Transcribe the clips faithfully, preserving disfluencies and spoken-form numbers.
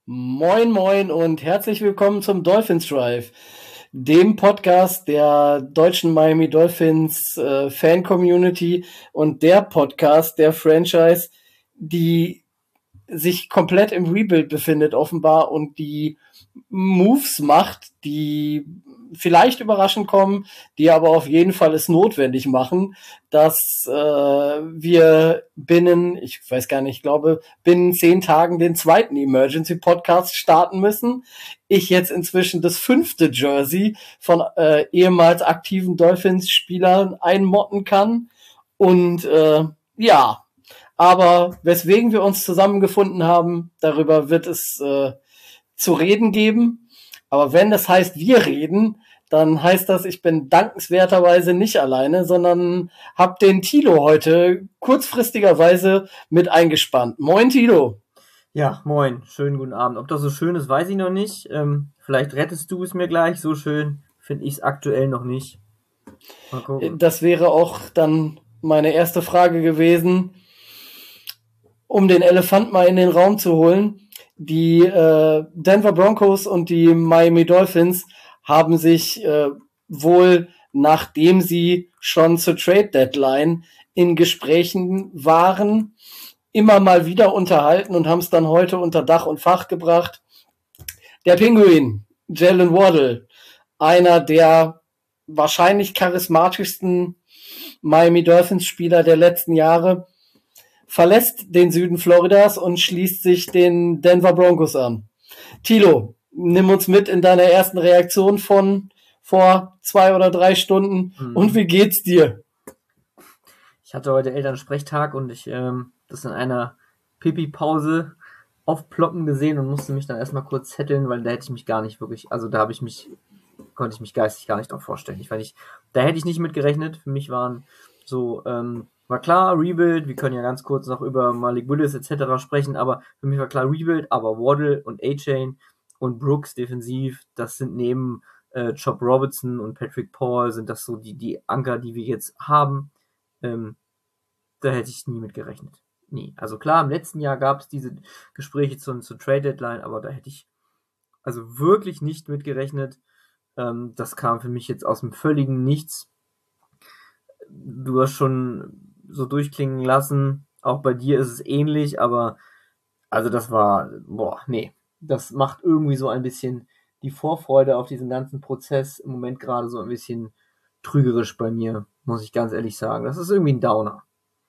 Moin, moin und herzlich willkommen zum Dolphins Drive, dem Podcast der deutschen Miami Dolphins äh, Fan-Community und der Podcast der Franchise, die sich komplett im Rebuild befindet offenbar und die Moves macht, die vielleicht überraschend kommen, die aber auf jeden Fall es notwendig machen, dass äh, wir binnen, ich weiß gar nicht, ich glaube, binnen zehn Tagen den zweiten Emergency-Podcast starten müssen. Ich jetzt inzwischen das fünfte Jersey von äh, ehemals aktiven Dolphins-Spielern einmotten kann. Und äh, ja, aber weswegen wir uns zusammengefunden haben, darüber wird es äh, zu reden geben. Aber wenn das heißt, wir reden, dann heißt das, ich bin dankenswerterweise nicht alleine, sondern habe den Tilo heute kurzfristigerweise mit eingespannt. Moin, Tilo. Ja, moin. Schönen guten Abend. Ob das so schön ist, weiß ich noch nicht. Ähm, vielleicht rettest du es mir gleich. So schön finde ich es aktuell noch nicht. Mal gucken. Das wäre auch dann meine erste Frage gewesen, um den Elefant mal in den Raum zu holen. Die äh, Denver Broncos und die Miami Dolphins haben sich äh, wohl, nachdem sie schon zur Trade Deadline in Gesprächen waren, immer mal wieder unterhalten und haben es dann heute unter Dach und Fach gebracht. Der Pinguin, Jalen Waddle, einer der wahrscheinlich charismatischsten Miami Dolphins Spieler der letzten Jahre, verlässt den Süden Floridas und schließt sich den Denver Broncos an. Tilo, nimm uns mit in deiner ersten Reaktion von vor zwei oder drei Stunden. Mhm. Und wie geht's dir? Ich hatte heute Elternsprechtag und ich ähm, das in einer Pipi-Pause aufploppen gesehen und musste mich dann erstmal kurz zetteln, weil da hätte ich mich gar nicht wirklich, also da habe ich mich, konnte ich mich geistig gar nicht drauf vorstellen. Ich weiß nicht, da hätte ich nicht mit gerechnet. Für mich waren so, ähm, war klar, Rebuild, wir können ja ganz kurz noch über Malik Willis et cetera sprechen, aber für mich war klar Rebuild, aber Waddle und A-Chain und Brooks defensiv, das sind neben äh, Chop Robertson und Patrick Paul, sind das so die, die Anker, die wir jetzt haben. Ähm, da hätte ich nie mit gerechnet. Nie. Also klar, im letzten Jahr gab es diese Gespräche zur, zur Trade Deadline, aber da hätte ich also wirklich nicht mit gerechnet. Ähm, das kam für mich jetzt aus dem völligen Nichts. Du hast schon so durchklingen lassen, auch bei dir ist es ähnlich, aber also das war, boah, nee, das macht irgendwie so ein bisschen die Vorfreude auf diesen ganzen Prozess im Moment gerade so ein bisschen trügerisch bei mir, muss ich ganz ehrlich sagen. Das ist irgendwie ein Downer.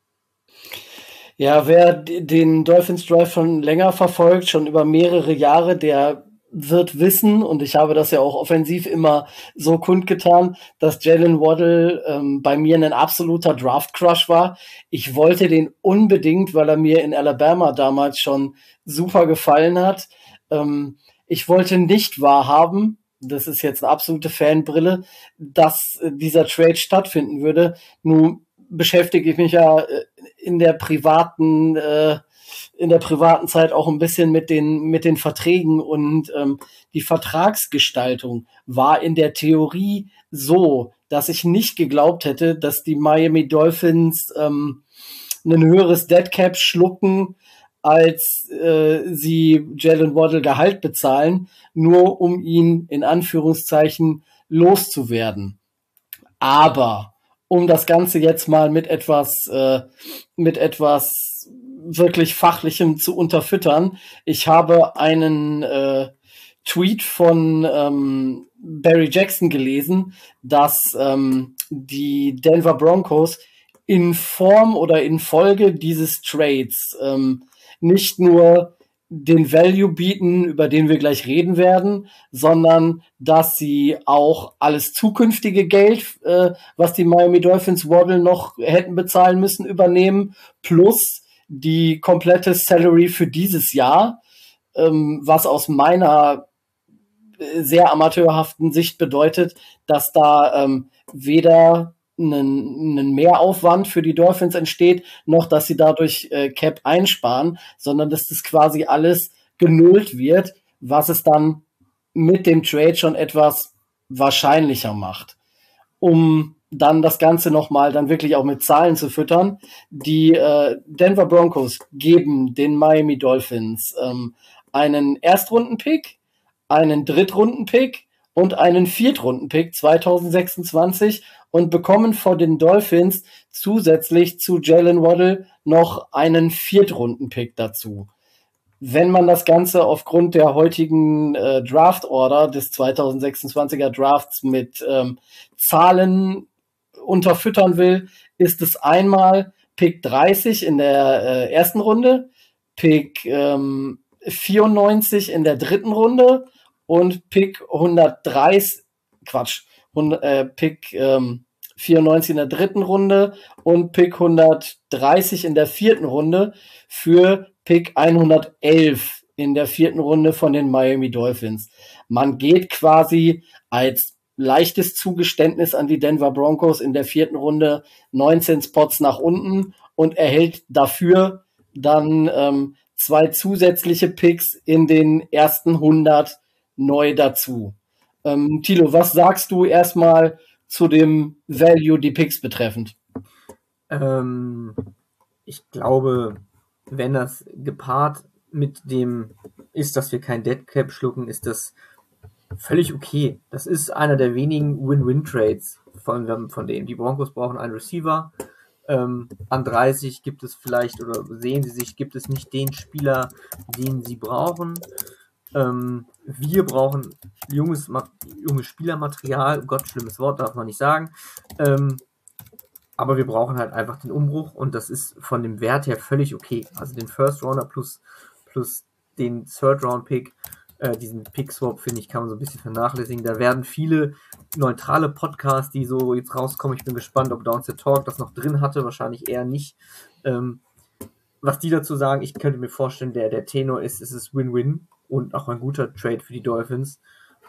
Ja, wer den Dolphins Drive schon länger verfolgt, schon über mehrere Jahre, der wird wissen, und ich habe das ja auch offensiv immer so kundgetan, dass Jalen Waddle ähm, bei mir ein absoluter Draft-Crush war. Ich wollte den unbedingt, weil er mir in Alabama damals schon super gefallen hat. Ähm, ich wollte nicht wahrhaben, das ist jetzt eine absolute Fanbrille, dass äh, dieser Trade stattfinden würde. Nun beschäftige ich mich ja in der privaten äh, in der privaten Zeit auch ein bisschen mit den mit den Verträgen, und ähm, die Vertragsgestaltung war in der Theorie so, dass ich nicht geglaubt hätte, dass die Miami Dolphins ähm, ein höheres Deadcap schlucken, als äh, sie Jalen Waddle Gehalt bezahlen, nur um ihn in Anführungszeichen loszuwerden. Aber um das Ganze jetzt mal mit etwas äh, mit etwas wirklich Fachlichem zu unterfüttern. Ich habe einen äh, Tweet von ähm, Barry Jackson gelesen, dass ähm, die Denver Broncos in Form oder in Folge dieses Trades ähm, nicht nur den Value bieten, über den wir gleich reden werden, sondern dass sie auch alles zukünftige Geld, äh, was die Miami Dolphins Waddle noch hätten bezahlen müssen, übernehmen, plus die komplette Salary für dieses Jahr, ähm, was aus meiner sehr amateurhaften Sicht bedeutet, dass da ähm, weder einen Mehraufwand für die Dolphins entsteht, noch dass sie dadurch äh, Cap einsparen, sondern dass das quasi alles genullt wird, was es dann mit dem Trade schon etwas wahrscheinlicher macht. Um dann das Ganze nochmal dann wirklich auch mit Zahlen zu füttern. Die äh, Denver Broncos geben den Miami Dolphins ähm, einen Erstrunden-Pick, einen Drittrunden-Pick und einen Viertrunden-Pick zwanzig sechsundzwanzig und bekommen von den Dolphins zusätzlich zu Jalen Waddle noch einen Viertrunden-Pick dazu. Wenn man das Ganze aufgrund der heutigen äh, Draft-Order des zwanzig sechsundzwanziger Drafts mit ähm, Zahlen unterfüttern will, ist es einmal Pick dreißig in der äh, ersten Runde, Pick ähm, vierundneunzig in der dritten Runde und Pick hundertdreißig, Quatsch, hundert, äh, Pick ähm, vierundneunzig in der dritten Runde und Pick hundertdreißig in der vierten Runde für Pick hundertelf in der vierten Runde von den Miami Dolphins. Man geht quasi als leichtes Zugeständnis an die Denver Broncos in der vierten Runde neunzehn Spots nach unten und erhält dafür dann ähm, zwei zusätzliche Picks in den ersten hundert neu dazu. Ähm, Thilo, was sagst du erstmal zu dem Value, die Picks betreffend? Ähm, ich glaube, wenn das gepaart mit dem ist, dass wir kein Dead Cap schlucken, ist das völlig okay. Das ist einer der wenigen Win-Win-Trades von, von denen. Die Broncos brauchen einen Receiver. Ähm, an dreißig gibt es vielleicht, oder sehen sie sich, gibt es nicht den Spieler, den sie brauchen. Ähm, wir brauchen junges, junges Spielermaterial. Gott, schlimmes Wort, darf man nicht sagen. Ähm, aber wir brauchen halt einfach den Umbruch und das ist von dem Wert her völlig okay. Also den First Rounder plus, plus den Third Round Pick, äh, diesen Pick Swap, finde ich, kann man so ein bisschen vernachlässigen. Da werden viele neutrale Podcasts, die so jetzt rauskommen, ich bin gespannt, ob Downset Talk das noch drin hatte, wahrscheinlich eher nicht. Ähm, was die dazu sagen, ich könnte mir vorstellen, der, der Tenor ist, es ist Win-Win und auch ein guter Trade für die Dolphins.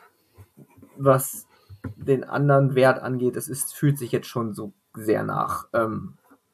Was den anderen Wert angeht, es ist, fühlt sich jetzt schon so sehr nach. Ähm,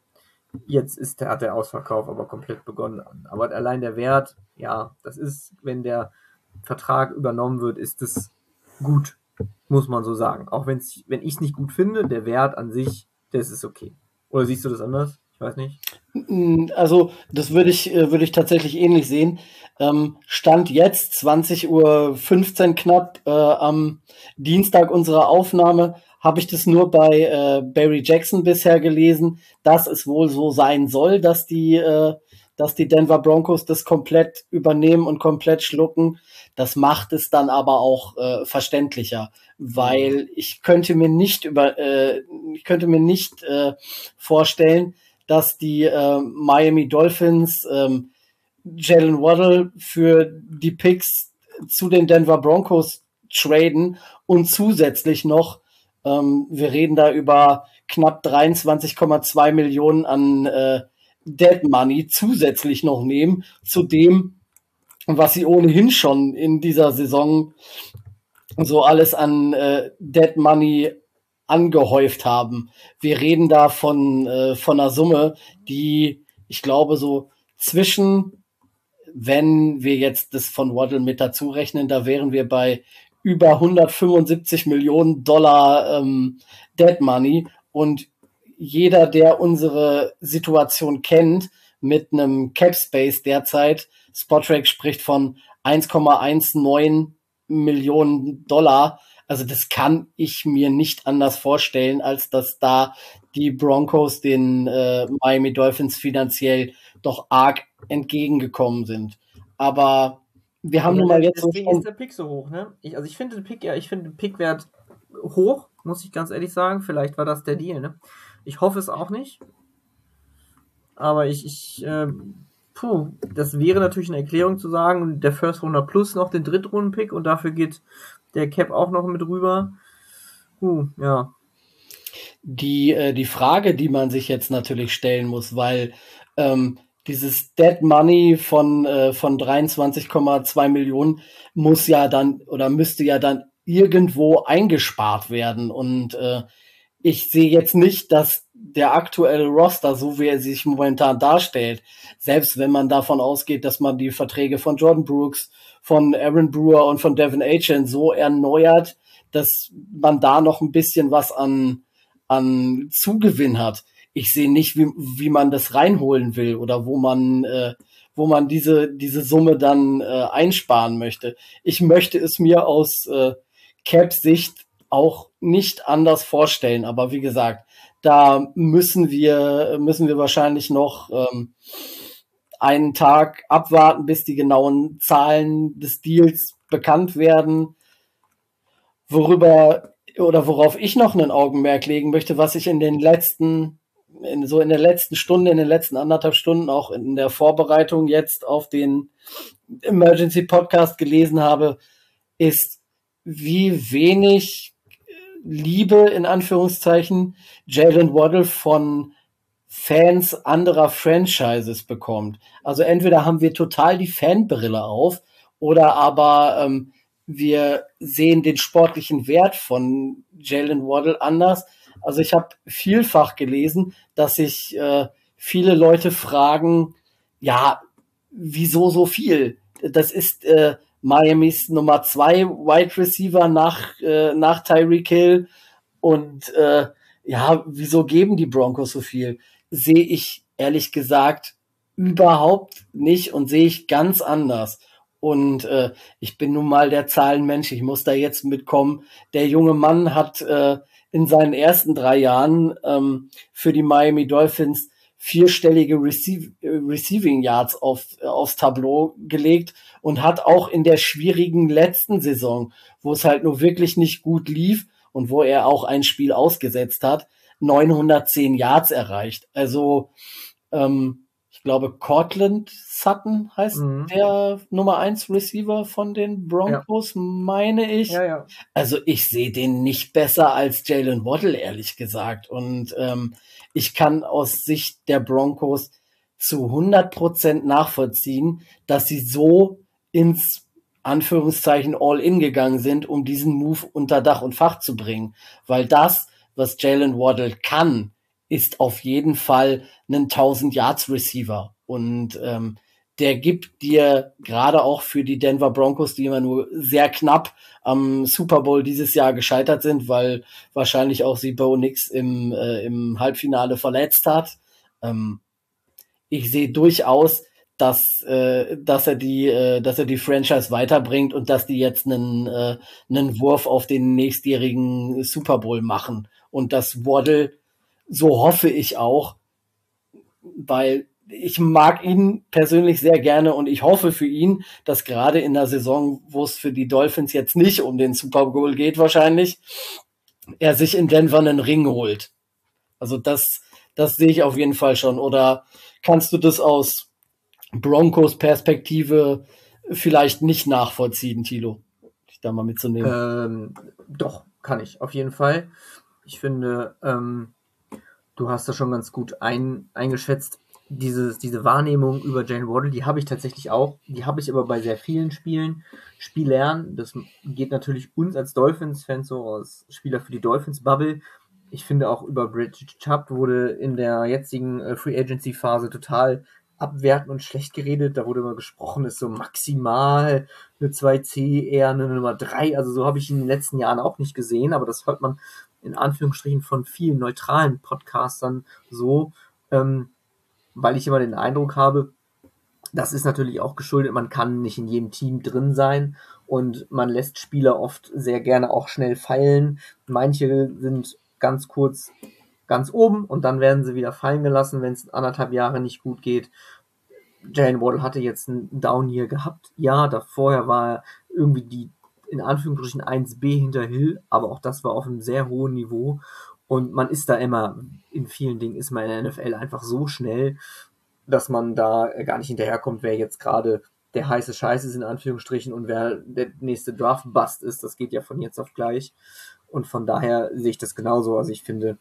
jetzt ist der, hat der Ausverkauf aber komplett begonnen. Aber allein der Wert, ja, das ist, wenn der Vertrag übernommen wird, ist es gut, muss man so sagen. Auch wenn's, wenn ich es nicht gut finde, der Wert an sich, das ist okay. Oder siehst du das anders? Ich weiß nicht. Also, das würde ich, würde ich tatsächlich ähnlich sehen. Ähm, Stand jetzt, zwanzig Uhr fünfzehn knapp, äh, am Dienstag unserer Aufnahme, habe ich das nur bei äh, Barry Jackson bisher gelesen, dass es wohl so sein soll, dass die, äh, dass die Denver Broncos das komplett übernehmen und komplett schlucken. Das macht es dann aber auch äh, verständlicher, weil ich könnte mir nicht über, äh, ich könnte mir nicht äh, vorstellen, dass die äh, Miami Dolphins ähm, Jalen Waddle für die Picks zu den Denver Broncos traden und zusätzlich noch, ähm, wir reden da über knapp dreiundzwanzig Komma zwei Millionen an äh, Dead Money zusätzlich noch nehmen zu dem, was sie ohnehin schon in dieser Saison so alles an äh, Dead Money angehäuft haben. Wir reden da von, äh, von einer Summe, die, ich glaube, so zwischen, wenn wir jetzt das von Waddle mit dazu rechnen, da wären wir bei über hundertfünfundsiebzig Millionen Dollar ähm, Dead Money. Und jeder, der unsere Situation kennt, mit einem Cap Space derzeit, Spotrac spricht von eins Komma neunzehn Millionen Dollar. Also das kann ich mir nicht anders vorstellen, als dass da die Broncos den äh, Miami Dolphins finanziell doch arg entgegengekommen sind. Aber wir haben ja, nun mal jetzt deswegen so ist der Pick so hoch, ne? Ich, also ich finde den Pick, ja, ich finde den Pickwert hoch, muss ich ganz ehrlich sagen. Vielleicht war das der Deal, ne? Ich hoffe es auch nicht. Aber ich, ich äh, puh, das wäre natürlich eine Erklärung zu sagen, der First Runner plus noch den Drittrunden-Pick und dafür geht der Cap auch noch mit rüber. Puh, ja. Die, äh, die Frage, die man sich jetzt natürlich stellen muss, weil ähm, dieses Dead Money von, äh, von dreiundzwanzig Komma zwei Millionen muss ja dann oder müsste ja dann irgendwo eingespart werden. Und äh, ich sehe jetzt nicht, dass der aktuelle Roster, so wie er sich momentan darstellt, selbst wenn man davon ausgeht, dass man die Verträge von Jordan Brooks, von Aaron Brewer und von Devin Achane so erneuert, dass man da noch ein bisschen was an, an Zugewinn hat. Ich sehe nicht, wie, wie man das reinholen will oder wo man, äh, wo man diese, diese Summe dann äh, einsparen möchte. Ich möchte es mir aus äh, Cap-Sicht auch nicht anders vorstellen. Aber wie gesagt, da müssen wir, müssen wir wahrscheinlich noch ähm, einen Tag abwarten, bis die genauen Zahlen des Deals bekannt werden. Worüber oder worauf ich noch ein Augenmerk legen möchte, was ich in den letzten, in, so in der letzten Stunde, in den letzten anderthalb Stunden, auch in der Vorbereitung jetzt auf den Emergency Podcast gelesen habe, ist, wie wenig Liebe, in Anführungszeichen, Jalen Waddle von Fans anderer Franchises bekommt. Also entweder haben wir total die Fanbrille auf oder aber ähm, wir sehen den sportlichen Wert von Jalen Waddle anders. Also ich habe vielfach gelesen, dass sich äh, viele Leute fragen, ja, wieso so viel? Das ist äh, Miamis Nummer zwei Wide Receiver nach, äh, nach Tyreek Hill. Und äh, ja, wieso geben die Broncos so viel? Sehe ich ehrlich gesagt überhaupt nicht und sehe ich ganz anders. Und äh, ich bin nun mal der Zahlenmensch, ich muss da jetzt mitkommen. Der junge Mann hat äh, in seinen ersten drei Jahren ähm, für die Miami Dolphins vierstellige Receive, Receiving Yards auf, aufs Tableau gelegt und hat auch in der schwierigen letzten Saison, wo es halt nur wirklich nicht gut lief und wo er auch ein Spiel ausgesetzt hat, neunhundertzehn Yards erreicht. Also ähm, ich glaube, Cortland Sutton heißt mhm. der Nummer eins Receiver von den Broncos, ja. meine ich. Ja, ja. Also ich sehe den nicht besser als Jalen Waddle, ehrlich gesagt. Und ähm, ich kann aus Sicht der Broncos zu hundert Prozent nachvollziehen, dass sie so ins Anführungszeichen All-In gegangen sind, um diesen Move unter Dach und Fach zu bringen. Weil das, was Jalen Waddle kann, ist auf jeden Fall ein tausend-Yards-Receiver. Und ähm, der gibt dir gerade auch für die Denver Broncos, die immer nur sehr knapp am Super Bowl dieses Jahr gescheitert sind, weil wahrscheinlich auch sie Bo Nix im, äh, im Halbfinale verletzt hat. Ähm, ich sehe durchaus, dass, äh, dass er die, äh, dass er die Franchise weiterbringt und dass die jetzt einen, äh, einen Wurf auf den nächstjährigen Super Bowl machen. Und dass Waddle, so hoffe ich auch, weil ich mag ihn persönlich sehr gerne und ich hoffe für ihn, dass gerade in der Saison, wo es für die Dolphins jetzt nicht um den Super Bowl geht wahrscheinlich, er sich in Denver einen Ring holt. Also das, das sehe ich auf jeden Fall schon. Oder kannst du das aus Broncos Perspektive vielleicht nicht nachvollziehen, Thilo? Dich da mal mitzunehmen. Ähm, doch, kann ich, auf jeden Fall. Ich finde, ähm, du hast das schon ganz gut ein, eingeschätzt. Dieses, diese Wahrnehmung über Jalen Waddle, die habe ich tatsächlich auch. Die habe ich aber bei sehr vielen Spielen. Spielern, das geht natürlich uns als Dolphins-Fans so, als Spieler für die Dolphins-Bubble. Ich finde auch über Bridget Chubb wurde in der jetzigen äh, Free-Agency-Phase total abwertend und schlecht geredet. Da wurde immer gesprochen, ist so maximal eine zwei C, eher eine Nummer drei. Also so habe ich ihn in den letzten Jahren auch nicht gesehen, aber das hört man in Anführungsstrichen von vielen neutralen Podcastern so, ähm, weil ich immer den Eindruck habe, das ist natürlich auch geschuldet, man kann nicht in jedem Team drin sein und man lässt Spieler oft sehr gerne auch schnell fallen. Manche sind ganz kurz ganz oben und dann werden sie wieder fallen gelassen, wenn es anderthalb Jahre nicht gut geht. Jalen Waddle hatte jetzt einen Down-Year gehabt. Ja, da vorher war er irgendwie die, in Anführungsstrichen, eins B hinter Hill, aber auch das war auf einem sehr hohen Niveau. Und man ist da immer, in vielen Dingen ist man in der N F L einfach so schnell, dass man da gar nicht hinterherkommt, wer jetzt gerade der heiße Scheiß ist, in Anführungsstrichen, und wer der nächste Draft-Bust ist. Das geht ja von jetzt auf gleich. Und von daher sehe ich das genauso. Also ich finde,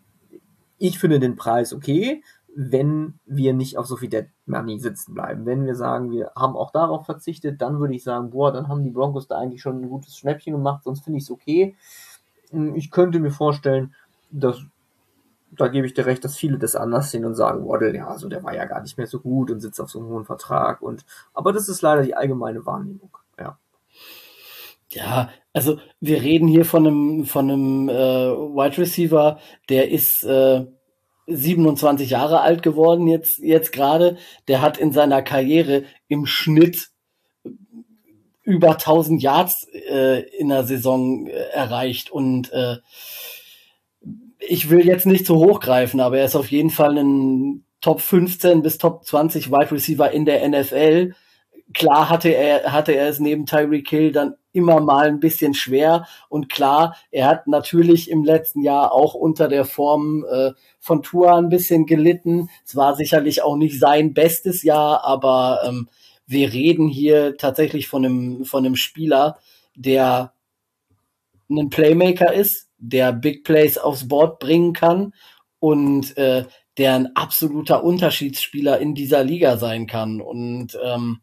ich finde den Preis okay, wenn wir nicht auf so viel Dead Money sitzen bleiben. Wenn wir sagen, wir haben auch darauf verzichtet, dann würde ich sagen, boah, dann haben die Broncos da eigentlich schon ein gutes Schnäppchen gemacht, sonst finde ich es okay. Ich könnte mir vorstellen, dass, da gebe ich dir recht, dass viele das anders sehen und sagen, Waddle, ja, also der war ja gar nicht mehr so gut und sitzt auf so einem hohen Vertrag. Und aber das ist leider die allgemeine Wahrnehmung, ja. Ja, also wir reden hier von einem von einem äh, Wide Receiver, der ist äh, siebenundzwanzig Jahre alt geworden jetzt, jetzt gerade. Der hat in seiner Karriere im Schnitt über tausend Yards äh, in der Saison äh, erreicht. Und äh, ich will jetzt nicht zu hoch greifen, aber er ist auf jeden Fall ein Top fünfzehn bis Top zwanzig Wide Receiver in der N F L. Klar hatte er, hatte er es neben Tyreek Hill dann immer mal ein bisschen schwer. Und klar, er hat natürlich im letzten Jahr auch unter der Form äh, von Tua ein bisschen gelitten. Es war sicherlich auch nicht sein bestes Jahr, aber ähm, wir reden hier tatsächlich von einem, von einem Spieler, der ein Playmaker ist, der Big Plays aufs Board bringen kann und äh, der ein absoluter Unterschiedsspieler in dieser Liga sein kann. Und ähm,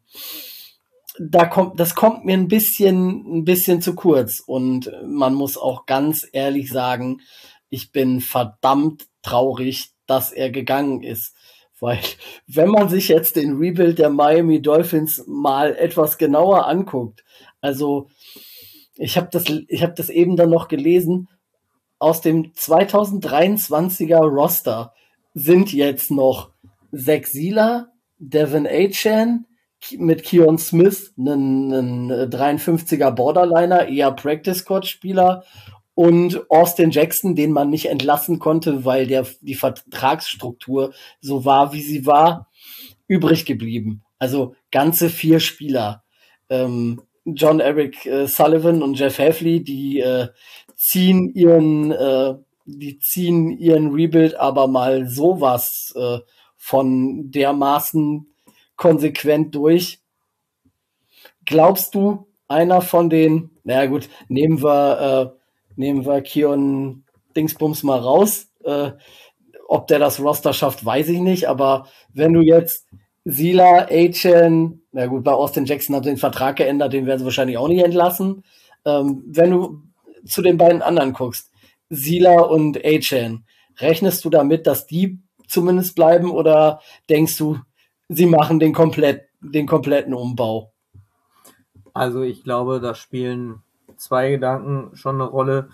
da kommt, das kommt mir ein bisschen, ein bisschen zu kurz. Und man muss auch ganz ehrlich sagen, ich bin verdammt traurig, dass er gegangen ist. Weil, wenn man sich jetzt den Rebuild der Miami Dolphins mal etwas genauer anguckt, also ich habe das, ich habe das eben dann noch gelesen, aus dem zweitausenddreiundzwanziger Roster sind jetzt noch Zach Sieler, Devin Achane, mit Keon Smith, einen, einen dreiundfünfziger Borderliner, eher Practice-Squad-Spieler, und Austin Jackson, den man nicht entlassen konnte, weil der die Vertragsstruktur so war, wie sie war, übrig geblieben. Also ganze vier Spieler. Ähm, John Eric äh, Sullivan und Jeff Hafley, die äh, ziehen ihren, äh, die ziehen ihren Rebuild aber mal sowas äh, von dermaßen konsequent durch. Glaubst du, einer von den, na gut, nehmen wir, äh, nehmen wir Keon Dingsbums mal raus, äh, ob der das Roster schafft, weiß ich nicht, aber wenn du jetzt Sila, Achane, na gut, bei Austin Jackson hat den Vertrag geändert, den werden sie wahrscheinlich auch nicht entlassen. Ähm, wenn du zu den beiden anderen guckst, Sila und Achane, rechnest du damit, dass die zumindest bleiben, oder denkst du, sie machen den komplett, den kompletten Umbau? Also ich glaube, da spielen zwei Gedanken schon eine Rolle.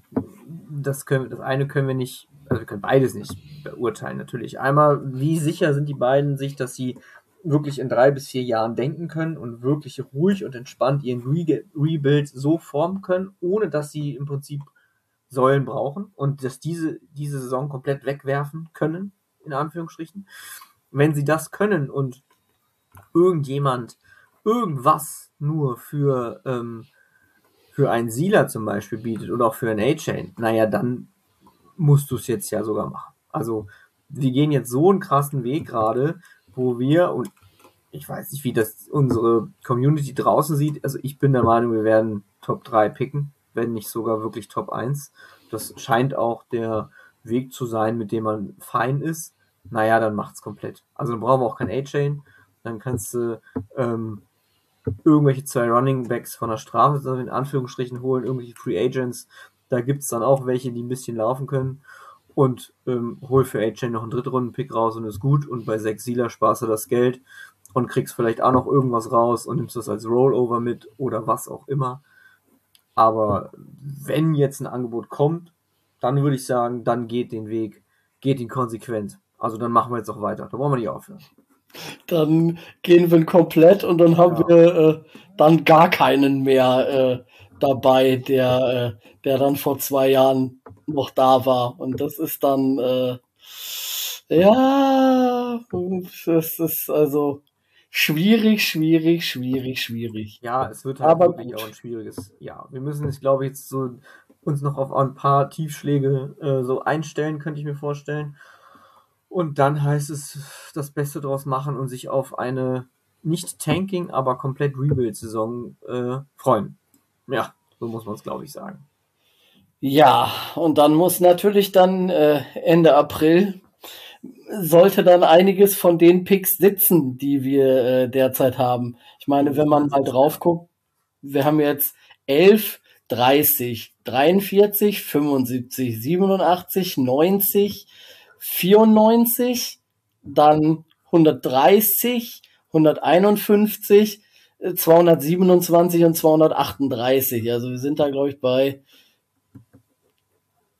Das können, das eine können wir nicht, also wir können beides nicht beurteilen natürlich. Einmal, wie sicher sind die beiden sich, dass sie wirklich in drei bis vier Jahren denken können und wirklich ruhig und entspannt ihren Re- Rebuild so formen können, ohne dass sie im Prinzip Säulen brauchen und dass diese diese Saison komplett wegwerfen können, in Anführungsstrichen. Wenn sie das können und irgendjemand irgendwas nur für ähm, für einen Sieler zum Beispiel bietet oder auch für einen A-Chain, naja, dann musst du es jetzt ja sogar machen. Also wir gehen jetzt so einen krassen Weg gerade, wo wir, und ich weiß nicht, wie das unsere Community draußen sieht, also ich bin der Meinung, wir werden Top drei picken, wenn nicht sogar wirklich Top eins. Das scheint auch der Weg zu sein, mit dem man fein ist. Naja, dann macht's komplett. Also dann brauchen wir auch kein A-Chain, dann kannst du ähm, irgendwelche zwei Running Backs von der Strafe in Anführungsstrichen holen, irgendwelche Free Agents, da gibt's dann auch welche, die ein bisschen laufen können, und ähm, hol für A-Chain noch einen Drittrunden-Pick raus und ist gut, und bei Zach Sieler sparst du das Geld und kriegst vielleicht auch noch irgendwas raus und nimmst das als Rollover mit oder was auch immer. Aber wenn jetzt ein Angebot kommt, dann würde ich sagen, dann geht den Weg, geht ihn konsequent. Also dann machen wir jetzt auch weiter, da wollen wir nicht aufhören. Dann gehen wir komplett und dann haben Ja. wir äh, dann gar keinen mehr äh, dabei, der, äh, der dann vor zwei Jahren noch da war. Und das ist dann, äh, ja, das ist also schwierig, schwierig, schwierig, schwierig. Ja, es wird halt Aber wirklich gut. auch ein schwieriges Jahr. Wir müssen jetzt, glaube ich, jetzt so uns noch auf ein paar Tiefschläge äh, so einstellen, könnte ich mir vorstellen. Und dann heißt es, das Beste draus machen und sich auf eine nicht Tanking, aber komplett Rebuild-Saison äh, freuen. Ja, so muss man es, glaube ich, sagen. Ja, und dann muss natürlich dann äh, Ende April sollte dann einiges von den Picks sitzen, die wir äh, derzeit haben. Ich meine, wenn man mal drauf guckt, wir haben jetzt elf, dreißig, dreiundvierzig, fünfundsiebzig, siebenundachtzig, neunzig, vierundneunzig, dann hundertdreißig, hunderteinundfünfzig, äh, zweihundertsiebenundzwanzig und zweihundertachtunddreißig. Also wir sind da, glaube ich, bei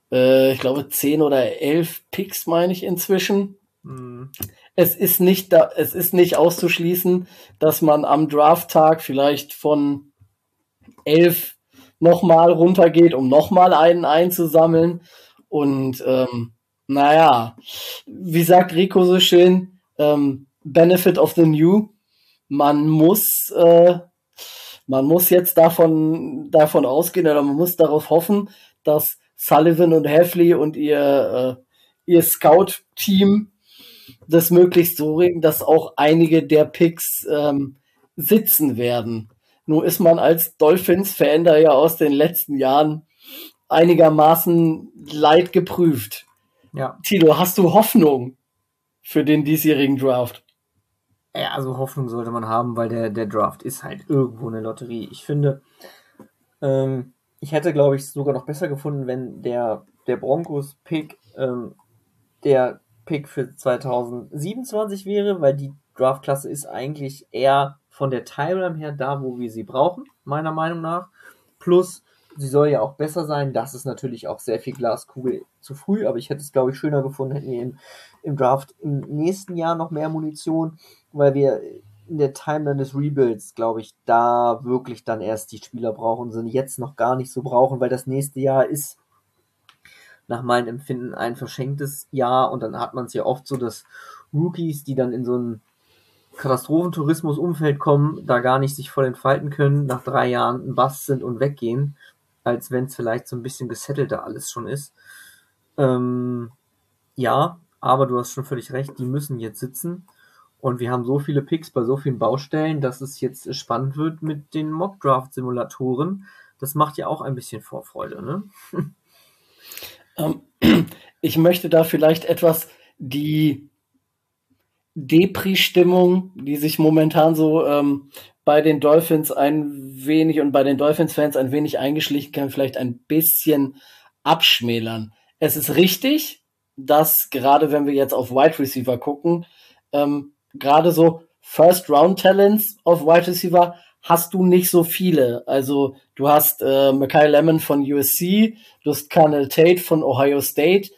äh, ich glaube, zehn oder elf Picks, meine ich inzwischen. Mhm. Es ist nicht da, es ist nicht auszuschließen, dass man am Drafttag vielleicht von elf nochmal runtergeht, um nochmal einen einzusammeln. Und ähm, naja, wie sagt Rico so schön, ähm, Benefit of the New. Man muss, äh, man muss jetzt davon, davon ausgehen oder man muss darauf hoffen, dass Sullivan und Heffley und ihr, äh, ihr Scout-Team das möglichst so regeln, dass auch einige der Picks ähm, sitzen werden. Nun ist man als Dolphins-Fan da ja aus den letzten Jahren einigermaßen leid geprüft. Ja. Tilo, hast du Hoffnung für den diesjährigen Draft? Ja, also Hoffnung sollte man haben, weil der, der Draft ist halt irgendwo eine Lotterie. Ich finde, ähm, ich hätte, glaube ich, sogar noch besser gefunden, wenn der, der Broncos-Pick ähm, der Pick für zwanzig siebenundzwanzig wäre, weil die Draftklasse ist eigentlich eher von der Timeline her da, wo wir sie brauchen, meiner Meinung nach. Plus, sie soll ja auch besser sein. Das ist natürlich auch sehr viel Glaskugel zu früh, aber ich hätte es, glaube ich, schöner gefunden, hätten wir im, im Draft im nächsten Jahr noch mehr Munition, weil wir in der Timeline des Rebuilds, glaube ich, da wirklich dann erst die Spieler brauchen, sind jetzt noch gar nicht so brauchen, weil das nächste Jahr ist nach meinem Empfinden ein verschenktes Jahr und dann hat man es ja oft so, dass Rookies, die dann in so ein Katastrophentourismus-Umfeld kommen, da gar nicht sich voll entfalten können, nach drei Jahren ein Bust sind und weggehen, als wenn es vielleicht so ein bisschen gesettelter alles schon ist. Ähm, ja, aber du hast schon völlig recht, die müssen jetzt sitzen und wir haben so viele Picks bei so vielen Baustellen, dass es jetzt spannend wird mit den Mock-Draft-Simulatoren. Das macht ja auch ein bisschen Vorfreude, ne? Ich möchte da vielleicht etwas die Depri-Stimmung, die sich momentan so ähm, bei den Dolphins ein wenig und bei den Dolphins-Fans ein wenig eingeschlichen kann, vielleicht ein bisschen abschmälern. Es ist richtig, dass gerade wenn wir jetzt auf Wide Receiver gucken, ähm, gerade so First-Round-Talents auf Wide Receiver hast du nicht so viele. Also du hast äh, Mekhi Lemon von U S C, du hast Carnell Tate von Ohio State.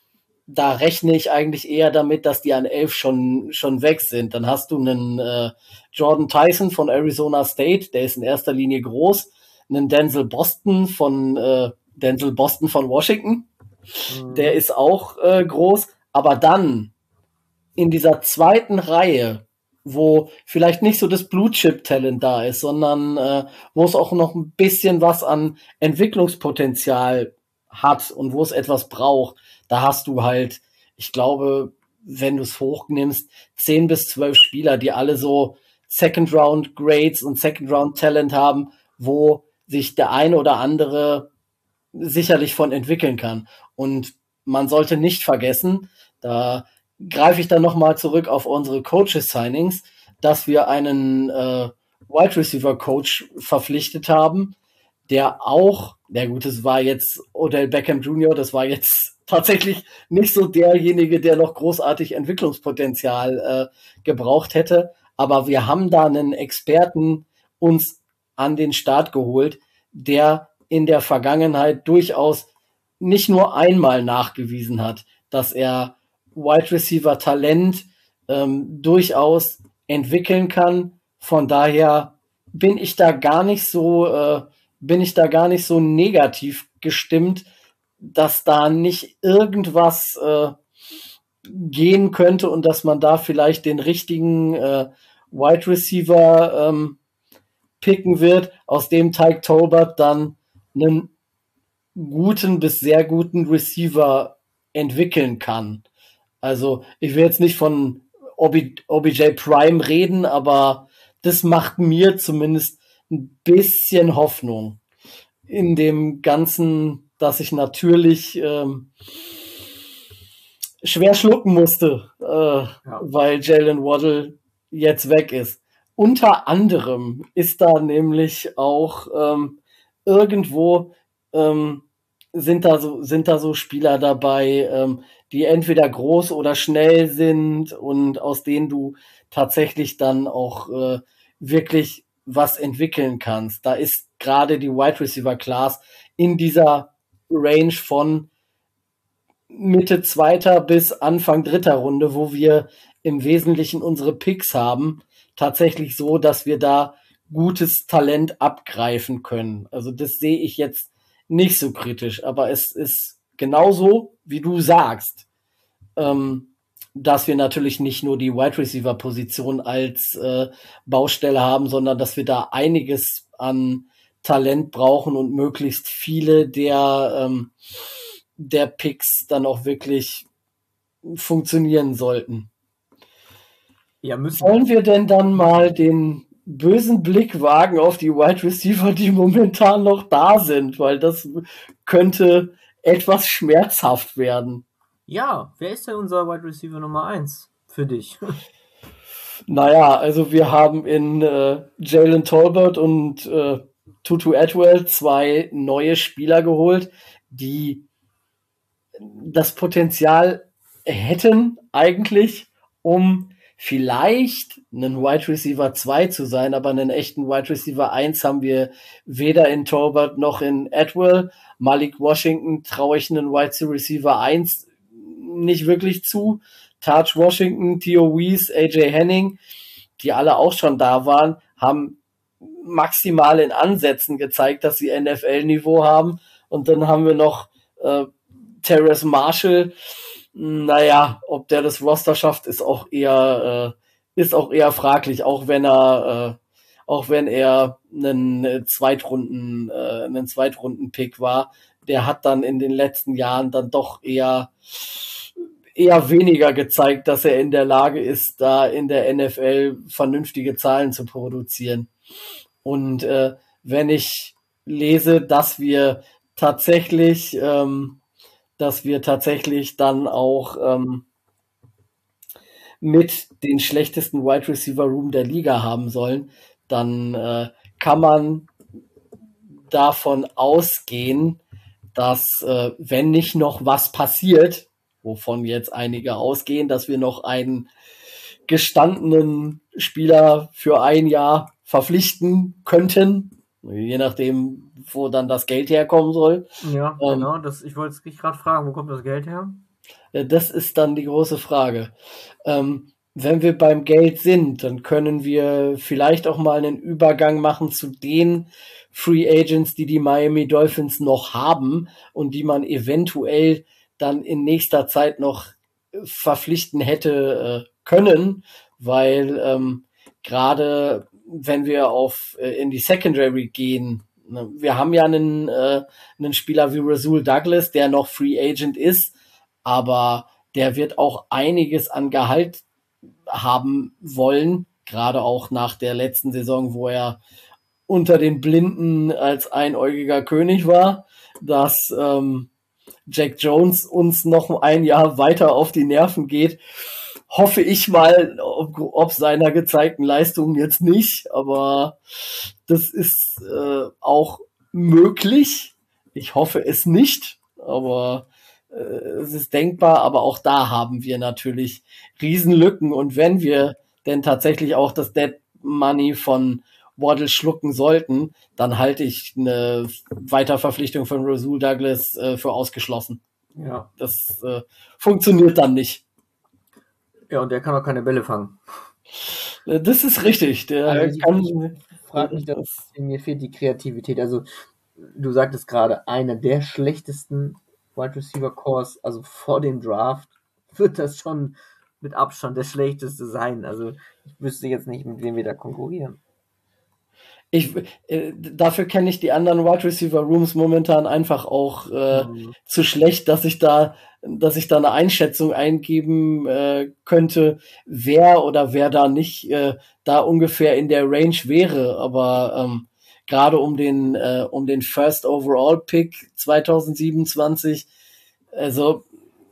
Da rechne ich eigentlich eher damit, dass die an elf schon, schon weg sind. Dann hast du einen äh, Jordan Tyson von Arizona State, der ist in erster Linie groß, einen Denzel Boston von äh, Denzel Boston von Washington, mhm. Der ist auch äh, groß, aber dann in dieser zweiten Reihe, wo vielleicht nicht so das Blue-Chip-Talent da ist, sondern äh, wo es auch noch ein bisschen was an Entwicklungspotenzial hat und wo es etwas braucht, da hast du halt, ich glaube, wenn du es hochnimmst, zehn bis zwölf Spieler, die alle so Second-Round-Grades und Second-Round-Talent haben, wo sich der eine oder andere sicherlich von entwickeln kann. Und man sollte nicht vergessen, da greife ich dann nochmal zurück auf unsere Coaches-Signings, dass wir einen äh, Wide Receiver Coach verpflichtet haben, der auch, na gut, das war jetzt Odell Beckham Junior, das war jetzt tatsächlich nicht so derjenige, der noch großartig Entwicklungspotenzial äh, gebraucht hätte, aber wir haben da einen Experten uns an den Start geholt, der in der Vergangenheit durchaus nicht nur einmal nachgewiesen hat, dass er Wide Receiver Talent ähm, durchaus entwickeln kann. Von daher bin ich da gar nicht so, äh, bin ich da gar nicht so negativ gestimmt, dass da nicht irgendwas äh, gehen könnte und dass man da vielleicht den richtigen äh, Wide Receiver ähm, picken wird, aus dem Tyke Tolbert dann einen guten bis sehr guten Receiver entwickeln kann. Also ich will jetzt nicht von O B J Prime reden, aber das macht mir zumindest ein bisschen Hoffnung in dem Ganzen, dass ich natürlich ähm, schwer schlucken musste, äh, ja. weil Jalen Waddle jetzt weg ist. Unter anderem ist da nämlich auch ähm, irgendwo ähm, sind da so sind da so Spieler dabei, ähm, die entweder groß oder schnell sind und aus denen du tatsächlich dann auch äh, wirklich was entwickeln kannst. Da ist gerade die Wide Receiver Class in dieser Range von Mitte zweiter bis Anfang dritter Runde, wo wir im Wesentlichen unsere Picks haben, tatsächlich so, dass wir da gutes Talent abgreifen können. Also das sehe ich jetzt nicht so kritisch, aber es ist genauso, wie du sagst, ähm, dass wir natürlich nicht nur die Wide Receiver Position als äh, Baustelle haben, sondern dass wir da einiges an Talent brauchen und möglichst viele der ähm, der Picks dann auch wirklich funktionieren sollten. Ja, müssen. Wollen wir denn dann mal den bösen Blick wagen auf die Wide Receiver, die momentan noch da sind, weil das könnte etwas schmerzhaft werden. Ja, wer ist denn unser Wide Receiver Nummer eins für dich? Naja, also wir haben in äh, Jalen Tolbert und äh, Tutu Atwell zwei neue Spieler geholt, die das Potenzial hätten eigentlich, um vielleicht einen Wide Receiver zwei zu sein, aber einen echten Wide Receiver eins haben wir weder in Tolbert noch in Atwell. Malik Washington traue ich einen Wide Receiver eins nicht wirklich zu. Taj Washington, Theo Weiss, A J Henning, die alle auch schon da waren, haben maximal in Ansätzen gezeigt, dass sie N F L-Niveau haben. Und dann haben wir noch äh, Terrace Marshall. Naja, ob der das Roster schafft, ist auch eher äh, ist auch eher fraglich, auch wenn er äh, auch wenn er einen Zweitrunden äh, einen Zweitrunden-Pick war. Der hat dann in den letzten Jahren dann doch eher eher weniger gezeigt, dass er in der Lage ist, da in der N F L vernünftige Zahlen zu produzieren. Und äh, wenn ich lese, dass wir tatsächlich ähm, dass wir tatsächlich dann auch ähm, mit den schlechtesten Wide Receiver Room der Liga haben sollen, dann äh, kann man davon ausgehen, dass äh, wenn nicht noch was passiert, wovon jetzt einige ausgehen, dass wir noch einen gestandenen Spieler für ein Jahr verpflichten könnten, je nachdem, wo dann das Geld herkommen soll. Ja, ähm, genau. Das, ich wollte dich gerade fragen, wo kommt das Geld her? Das ist dann die große Frage. Ähm, wenn wir beim Geld sind, dann können wir vielleicht auch mal einen Übergang machen zu den Free Agents, die die Miami Dolphins noch haben und die man eventuell dann in nächster Zeit noch verpflichten hätte äh, können, weil ähm, gerade wenn wir auf äh, in die Secondary gehen, ne, wir haben ja einen, äh, einen Spieler wie Rasul Douglas, der noch Free Agent ist, aber der wird auch einiges an Gehalt haben wollen, gerade auch nach der letzten Saison, wo er unter den Blinden als einäugiger König war, dass ähm, Jack Jones uns noch ein Jahr weiter auf die Nerven geht. Hoffe ich mal, ob, ob seiner gezeigten Leistungen jetzt nicht, aber das ist äh, auch möglich. Ich hoffe es nicht, aber äh, es ist denkbar, aber auch da haben wir natürlich Riesenlücken und wenn wir denn tatsächlich auch das Dead Money von Waddle schlucken sollten, dann halte ich eine Weiterverpflichtung von Rasul Douglas äh, für ausgeschlossen. Ja. Das äh, funktioniert dann nicht. Ja, und der kann auch keine Bälle fangen. Das ist richtig. Der also kann, ich frage mich, das, mir fehlt die Kreativität. Also du sagtest gerade, einer der schlechtesten Wide Receiver Cores, also vor dem Draft, wird das schon mit Abstand der schlechteste sein. Also ich wüsste jetzt nicht, mit wem wir da konkurrieren. Ich, äh, dafür kenne ich die anderen Wide Receiver Rooms momentan einfach auch äh, mhm. zu schlecht, dass ich da, dass ich da eine Einschätzung eingeben äh, könnte, wer oder wer da nicht äh, da ungefähr in der Range wäre. Aber ähm, gerade um den äh, um den First Overall Pick zwanzig siebenundzwanzig, also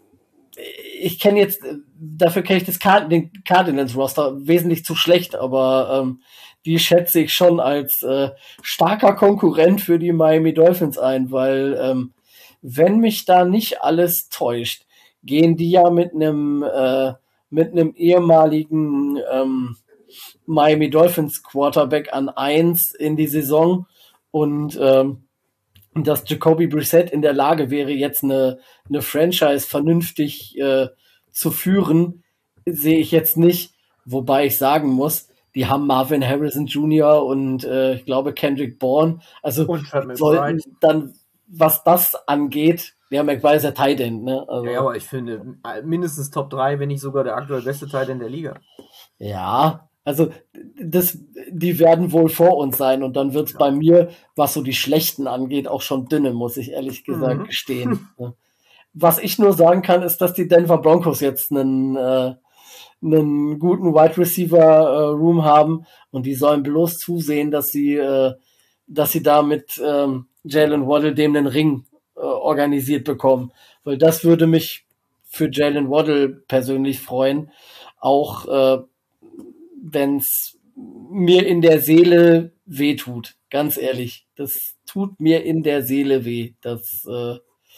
ich kenne jetzt, dafür kenne ich das Card- den Cardinals Roster wesentlich zu schlecht, aber ähm, die schätze ich schon als äh, starker Konkurrent für die Miami Dolphins ein, weil ähm, wenn mich da nicht alles täuscht, gehen die ja mit einem äh, mit einem ehemaligen ähm, Miami Dolphins Quarterback an eins in die Saison und ähm, dass Jacoby Brissett in der Lage wäre, jetzt eine, eine Franchise vernünftig äh, zu führen, sehe ich jetzt nicht. Wobei ich sagen muss, die haben Marvin Harrison Junior und äh, ich glaube Kendrick Bourne. Also Und Trent sollten McBride. dann, was das angeht, ja, McBride ist ja Tight End, ne? Also, Ja, aber ich finde, mindestens Top drei, wenn nicht sogar der aktuell beste Tight End der Liga. ja, also das, die werden wohl vor uns sein und dann wird's Ja. bei mir, was so die Schlechten angeht, auch schon dünne, muss ich ehrlich gesagt Mhm. gestehen. Ne? Was ich nur sagen kann, ist, dass die Denver Broncos jetzt einen, äh, einen guten Wide Receiver äh, Room haben und die sollen bloß zusehen, dass sie, äh, dass sie da mit ähm, Jalen Waddle dem einen Ring äh, organisiert bekommen, weil das würde mich für Jalen Waddle persönlich freuen, auch äh, wenn es mir in der Seele weh tut, ganz ehrlich, das tut mir in der Seele weh, dass äh,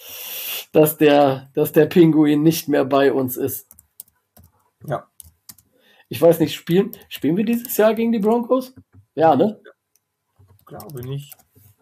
dass der, dass der Pinguin nicht mehr bei uns ist. Ja. Ich weiß nicht, spielen, spielen wir dieses Jahr gegen die Broncos? Ja, ne? Glaube nicht.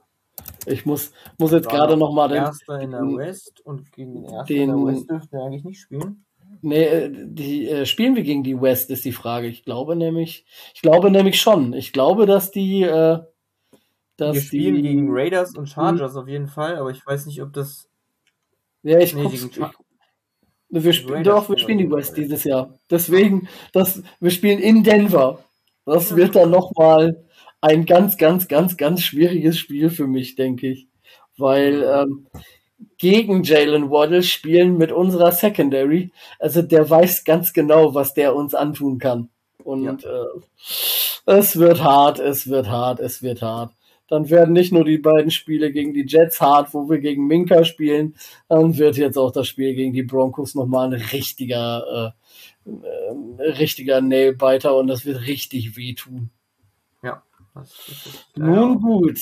Ich muss, muss jetzt War gerade noch noch mal den, Erster in der den- West und gegen den Ersten den- in der West dürften wir eigentlich nicht spielen. nee, äh, die, äh, spielen wir gegen die West, ist die Frage. Ich glaube nämlich, ich glaube nämlich schon. Ich glaube, dass die, äh, dass Wir spielen die, gegen Raiders und Chargers auf jeden Fall, aber ich weiß nicht, ob das. ja, ich Nee, guck's, gegen ich, Char- wir spielen, Raiders doch, wir spielen spielen wir die auf West jeden Fall. dieses Jahr. Deswegen, das, wir spielen in Denver. Das Ja. wird dann nochmal ein ganz, ganz, ganz, ganz schwieriges Spiel für mich, denke ich. Weil ähm, gegen Jalen Waddle spielen mit unserer Secondary, also der weiß ganz genau, was der uns antun kann. Und äh, es wird hart, es wird hart, es wird hart. Dann werden nicht nur die beiden Spiele gegen die Jets hart, wo wir gegen Minka spielen, dann wird jetzt auch das Spiel gegen die Broncos nochmal ein richtiger, äh, äh, richtiger Nailbiter und das wird richtig wehtun. Ja. Das ist es. Nun gut.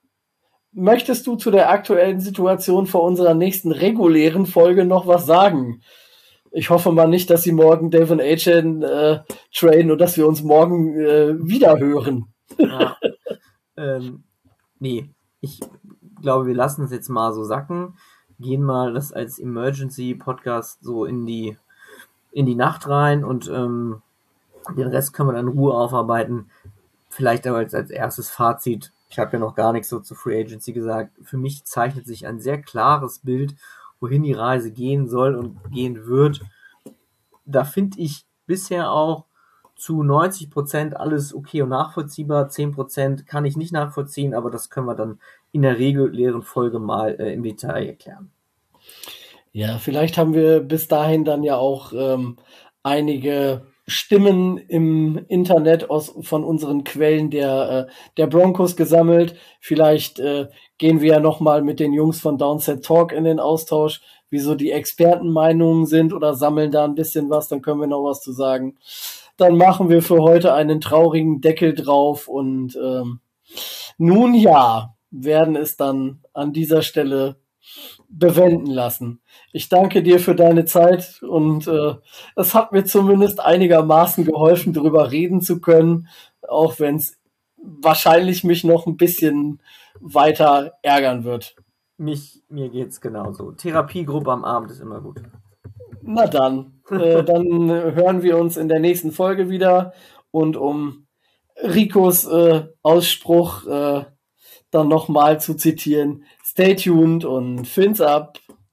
Möchtest du zu der aktuellen Situation vor unserer nächsten regulären Folge noch was sagen? Ich hoffe mal nicht, dass sie morgen Devin Achan äh, traden und dass wir uns morgen äh, wieder hören. Ja. ähm, nee, ich glaube, wir lassen es jetzt mal so sacken, gehen mal das als Emergency-Podcast so in die, in die Nacht rein und ähm, den Rest können wir dann in Ruhe aufarbeiten. Vielleicht aber als, als erstes Fazit, ich habe ja noch gar nichts so zu Free Agency gesagt, für mich zeichnet sich ein sehr klares Bild, wohin die Reise gehen soll und gehen wird. Da finde ich bisher auch zu neunzig Prozent alles okay und nachvollziehbar, zehn Prozent kann ich nicht nachvollziehen, aber das können wir dann in der regulären Folge mal äh, im Detail erklären. Ja, vielleicht haben wir bis dahin dann ja auch ähm, einige Stimmen im Internet aus von unseren Quellen der äh, der Broncos gesammelt. Vielleicht äh, gehen wir ja noch mal mit den Jungs von Downset Talk in den Austausch, wie so die Expertenmeinungen sind oder sammeln da ein bisschen was, dann können wir noch was zu sagen. Dann machen wir für heute einen traurigen Deckel drauf und ähm, nun ja, werden es dann an dieser Stelle bewenden lassen. Ich danke dir für deine Zeit und äh, es hat mir zumindest einigermaßen geholfen, darüber reden zu können, auch wenn es wahrscheinlich mich noch ein bisschen weiter ärgern wird. Mich, mir geht's genauso. Therapiegruppe am Abend ist immer gut. Na dann, äh, dann hören wir uns in der nächsten Folge wieder und um Ricos äh, Ausspruch äh, dann nochmal zu zitieren, stay tuned und fins up.